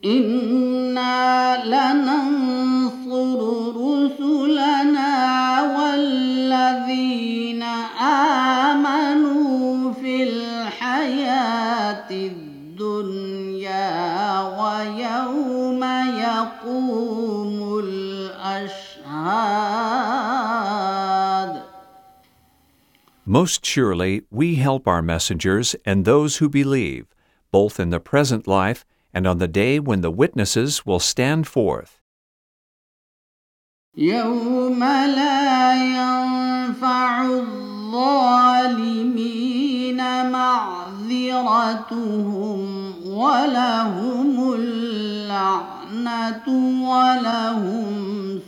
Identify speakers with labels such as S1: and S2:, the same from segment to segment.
S1: إنا لننصر رسلنا والذين آمنوا في الحياة الدنيا ويوم يقوم الأشهاد.
S2: Most surely we help our messengers and those who believe, both in the present life and on the day when the witnesses will stand forth.
S1: يوم لا ينفع الظالمين معذرتهم ولهم اللعنة ولهم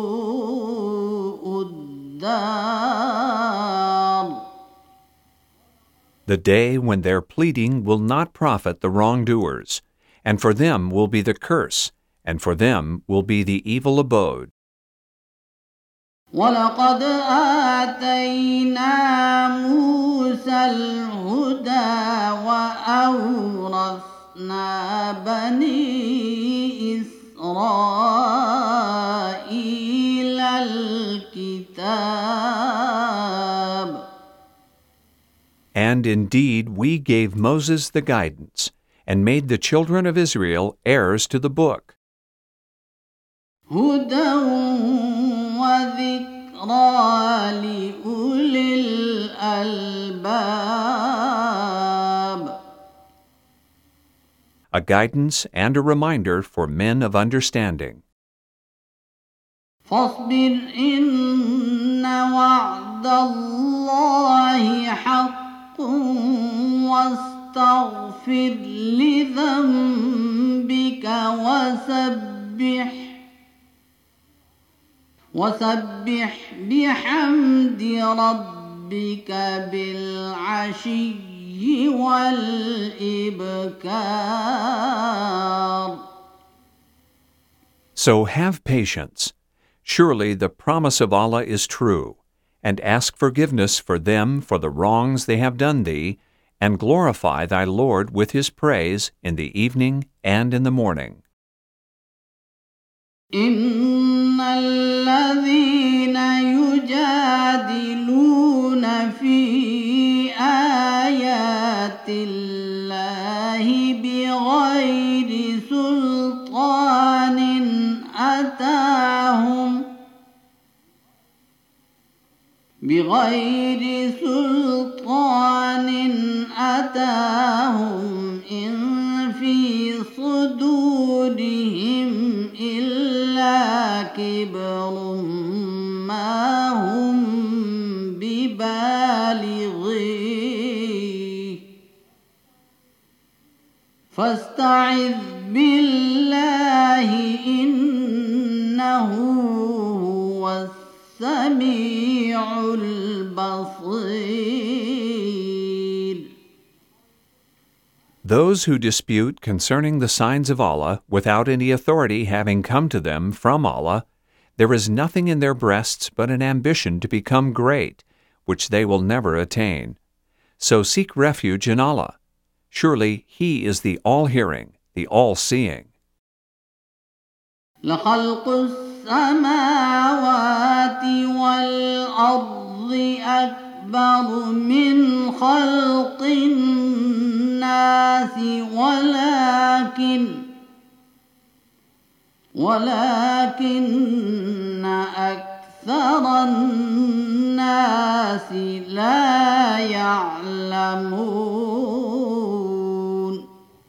S1: سوء الدار.
S2: The day when their pleading will not profit the wrongdoers, and for them will be the curse, and for them will be the evil abode.
S1: وَلَقَدْ آتَيْنَا مُوسَى الْهُدَى وَأَوْرَثْنَا بَنِي إِسْرَائِيلَ الْكِتَابَ.
S2: And indeed we gave Moses the guidance, and made the children of Israel heirs to the book.
S1: هُدًى وَذِكْرَى لِأُولِي الْأَلْبَابِ.
S2: A guidance and a reminder for men of understanding.
S1: فاصبر إن وعد الله حق واستغفر لذنبك وسبح بحمد ربك بالعشي والإبكار.
S2: So have patience. Surely the promise of Allah is true, and ask forgiveness for them for the wrongs they have done thee, and glorify thy Lord with his praise in the evening and in the morning.
S1: إن الذين يجادلون في آيات الله بغير سلطان أتاهم إن في صدورهم إلا كبر ما هم ببالغيه فاستعذ بالله إنه هو السميع البصير.
S2: Those who dispute concerning the signs of Allah without any authority having come to them from Allah, there is nothing in their breasts but an ambition to become great, which they will never attain. So seek refuge in Allah. Surely He is the all-hearing, the all-seeing.
S1: لخلق السماوات والأرض أكبر من خلق الناس ولكن أكثر الناس لا يعلمون.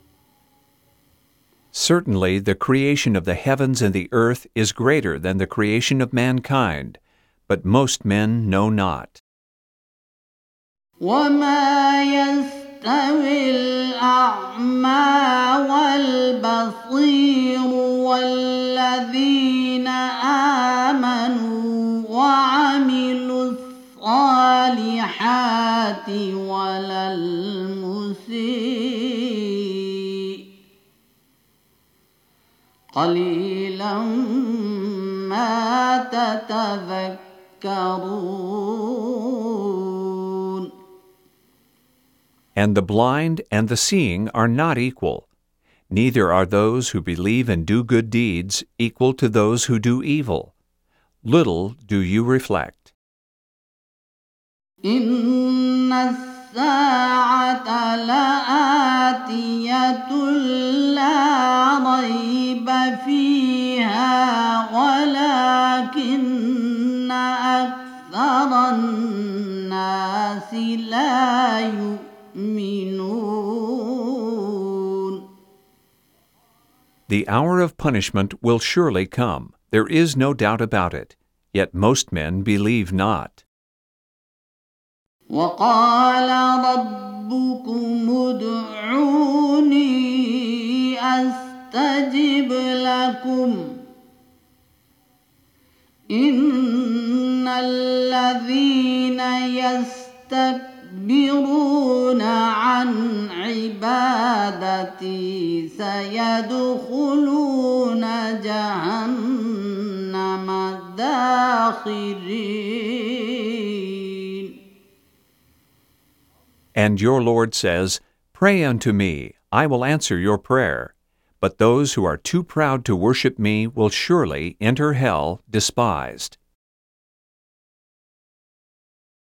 S2: Certainly the creation of the heavens and the earth is greater than the creation of mankind, but most men know not.
S1: وما يستوي الأعمى والبصير والذين آمنوا وعملوا الصالحات ولا المسيء قليلا ما تتذكرون.
S2: And the blind and the seeing are not equal. Neither are those who believe and do good deeds equal to those who do evil. Little do you reflect.
S1: إن الساعة لآتية لا ريب فيها ولكن أكثر الناس لا يؤمنون.
S2: The hour of punishment will surely come. There is no doubt about it. Yet most men believe not.
S1: وقال ربكم ادعوني أستجب لكم إن الذين يستكبرون عن عبادتي سيدخلون جهنم داخرين.
S2: And your Lord says, Pray unto me, I will answer your prayer. But those who are too proud to worship me will surely enter hell despised.